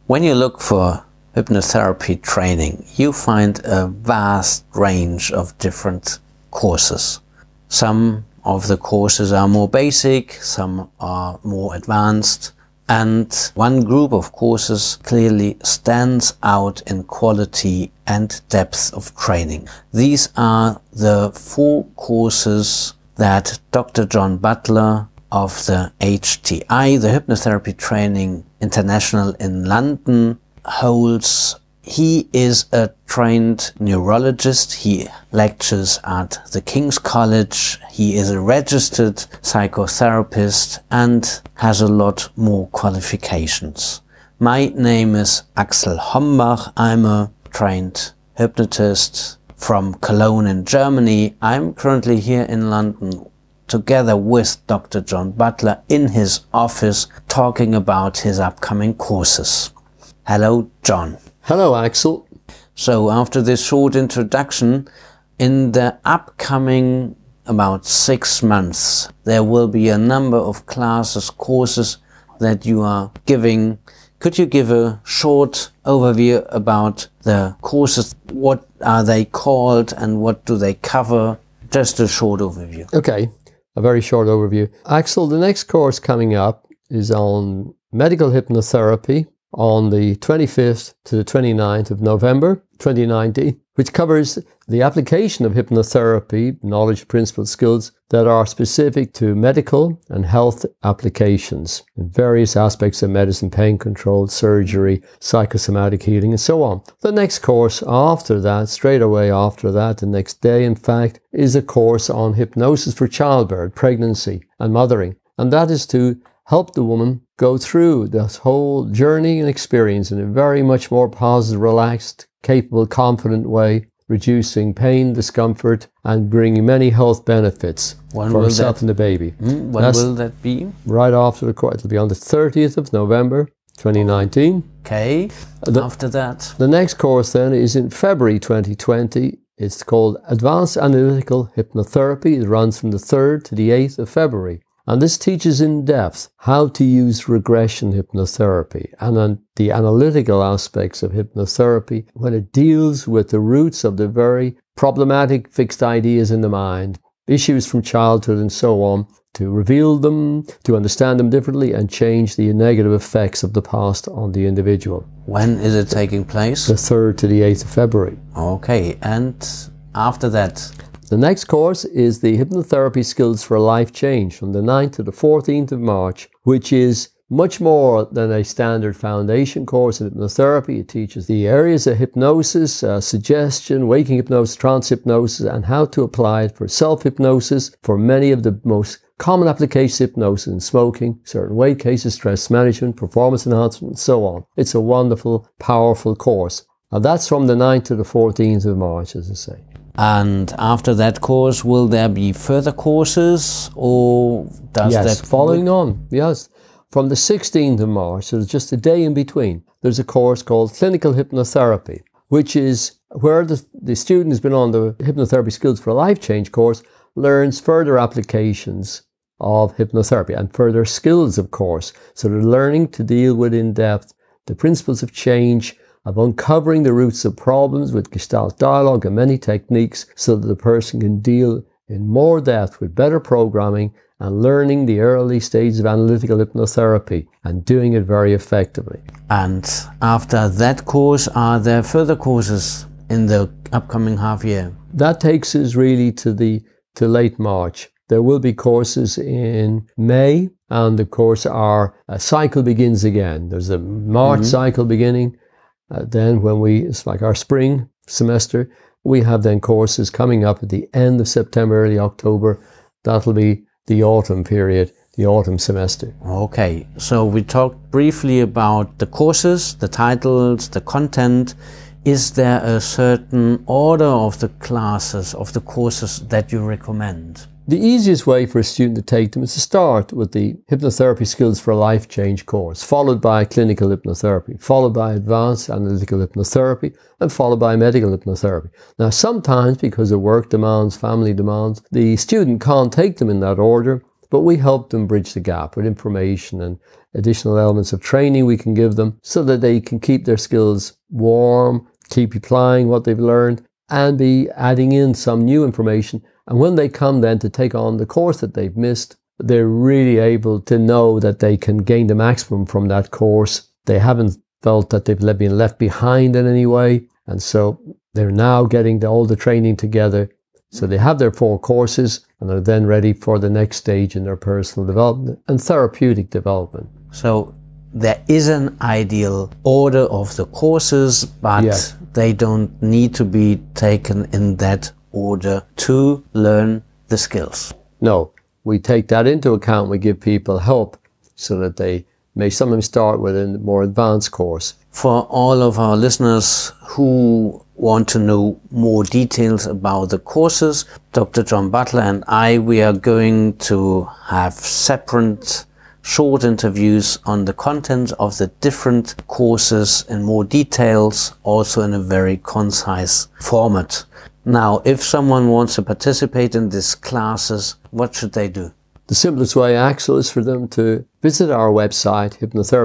When you look for hypnotherapy training, you find a vast range of different courses. Some of the courses are more basic, some are more advanced, and one group of courses clearly stands out in quality and depth of training. These are the 4 courses that Dr. John Butler of the HTI, the Hypnotherapy Training International in London, holds. He is a trained neurologist. He lectures at the King's College. He is a registered psychotherapist and has a lot more qualifications. My name is Axel Hombach. I'm a trained hypnotist from Cologne in Germany. I'm currently here in London together with Dr. John Butler in his office talking about his upcoming courses. Hello, John. Hello, Axel. So after this short introduction, in the upcoming about 6 months, there will be a number of classes, courses that you are giving. Could you give a short overview about the courses? What are they called and what do they cover? Just a short overview. Okay, a very short overview. Axel, the next course coming up is on medical hypnotherapy on the 25th to the 29th of November 2019, which covers the application of hypnotherapy, knowledge, principles, skills that are specific to medical and health applications in various aspects of medicine, pain control, surgery, psychosomatic healing, and so on. The next course after that, straight away after that, the next day, in fact, is a course on hypnosis for childbirth, pregnancy, and mothering. And that is to help the woman go through this whole journey and experience in a very much more positive, relaxed, capable, confident way, reducing pain, discomfort, and bringing many health benefits for herself and the baby. When will that be? Right after the course. It'll be on the 30th of November 2019. Okay. After that? The next course then is in February 2020. It's called Advanced Analytical Hypnotherapy. It runs from the 3rd to the 8th of February. And this teaches in depth how to use regression hypnotherapy and the analytical aspects of hypnotherapy when it deals with the roots of the very problematic fixed ideas in the mind, issues from childhood and so on, to reveal them, to understand them differently and change the negative effects of the past on the individual. When is it taking place? The 3rd to the 8th of February. Okay, and after that? The next course is the Hypnotherapy Skills for Life Change from the 9th to the 14th of March, which is much more than a standard foundation course in hypnotherapy. It teaches the areas of hypnosis, suggestion, waking hypnosis, trance hypnosis, and how to apply it for self-hypnosis for many of the most common applications of hypnosis in smoking, certain weight cases, stress management, performance enhancement, and so on. It's a wonderful, powerful course. Now that's from the 9th to the 14th of March, as I say. And after that course, will there be further courses or does yes, that... following on, yes. From the 16th of March, so there's just a day in between, there's a course called Clinical Hypnotherapy, which is where the student who's been on the Hypnotherapy Skills for a Life Change course learns further applications of hypnotherapy and further skills, of course. So they're learning to deal with in depth the principles of change, of uncovering the roots of problems with Gestalt dialogue and many techniques so that the person can deal in more depth with better programming and learning the early stages of analytical hypnotherapy and doing it very effectively. And after that course, are there further courses in the upcoming half year? That takes us really to late March. There will be courses in May, and of course our cycle begins again. There's a March cycle beginning. Then it's like our spring semester, we have then courses coming up at the end of September, early October. That'll be the autumn period, the autumn semester. Okay, so we talked briefly about the courses, the titles, the content. Is there a certain order of the classes, of the courses that you recommend? The easiest way for a student to take them is to start with the Hypnotherapy Skills for Life Change course, followed by Clinical Hypnotherapy, followed by Advanced Analytical Hypnotherapy, and followed by Medical Hypnotherapy. Now, sometimes, because of work demands, family demands, the student can't take them in that order, but we help them bridge the gap with information and additional elements of training we can give them so that they can keep their skills warm, keep applying what they've learned, and be adding in some new information. And when they come then to take on the course that they've missed, they're really able to know that they can gain the maximum from that course. They haven't felt that they've been left behind in any way. And so they're now getting all the training together. So they have their 4 courses and are then ready for the next stage in their personal development and therapeutic development. So there is an ideal order of the courses, but they don't need to be taken in that order to learn the skills. No, we take that into account. We give people help so that they may sometimes start with a more advanced course. For all of our listeners who want to know more details about the courses, Dr. John Butler and we are going to have separate short interviews on the content of the different courses in more details, also in a very concise format. Now, if someone wants to participate in these classes, what should they do? The simplest way, Axel, is for them to visit our website,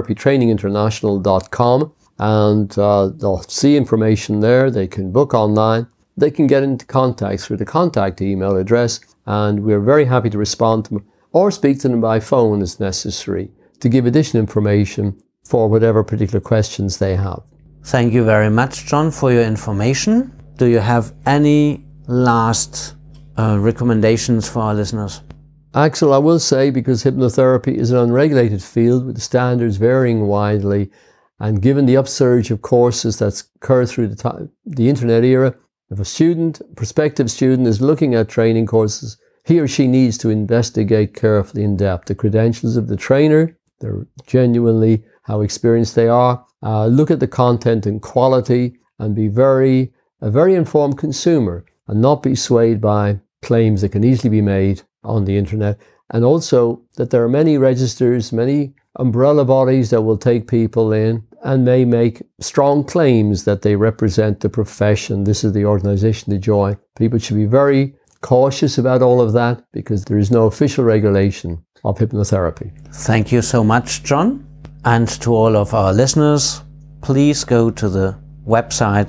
hypnotherapytraininginternational.com, and they'll see information there. They can book online. They can get into contact through the contact email address, and we're very happy to respond to them or speak to them by phone as necessary to give additional information for whatever particular questions they have. Thank you very much, John, for your information. Do you have any last recommendations for our listeners? Axel, I will say, because hypnotherapy is an unregulated field with the standards varying widely, and given the upsurge of courses that's occurred through the internet era, if a prospective student is looking at training courses, he or she needs to investigate carefully in depth the credentials of the trainer, genuinely how experienced they are, look at the content and quality, and be a very informed consumer and not be swayed by claims that can easily be made on the internet. And also that there are many registers, many umbrella bodies that will take people in and may make strong claims that they represent the profession. This is the organization to join. People should be very cautious about all of that because there is no official regulation of hypnotherapy. Thank you so much, John. And to all of our listeners, please go to the website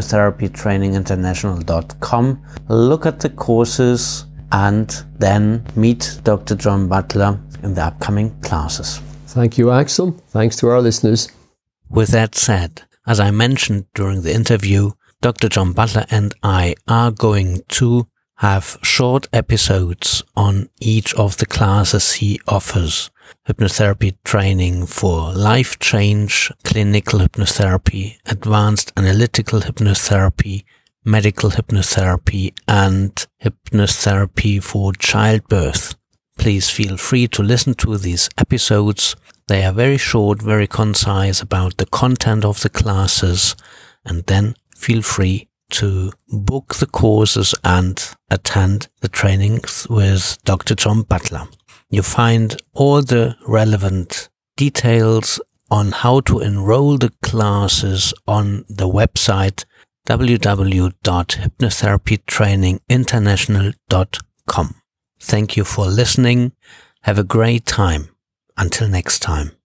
hypnotherapytraininginternational.com, look at the courses, and then meet Dr. John Butler in the upcoming classes. Thank you, Axel. Thanks to our listeners. With that said, as I mentioned during the interview, Dr. John Butler and I are going to have short episodes on each of the classes he offers. Hypnotherapy training for life change, clinical hypnotherapy, advanced analytical hypnotherapy, medical hypnotherapy, and hypnotherapy for childbirth. Please feel free to listen to these episodes. They are very short, very concise about the content of the classes, and then feel free to book the courses and attend the trainings with Dr. John Butler. You find all the relevant details on how to enroll the classes on the website www.hypnotherapytraininginternational.com. Thank you for listening. Have a great time. Until next time.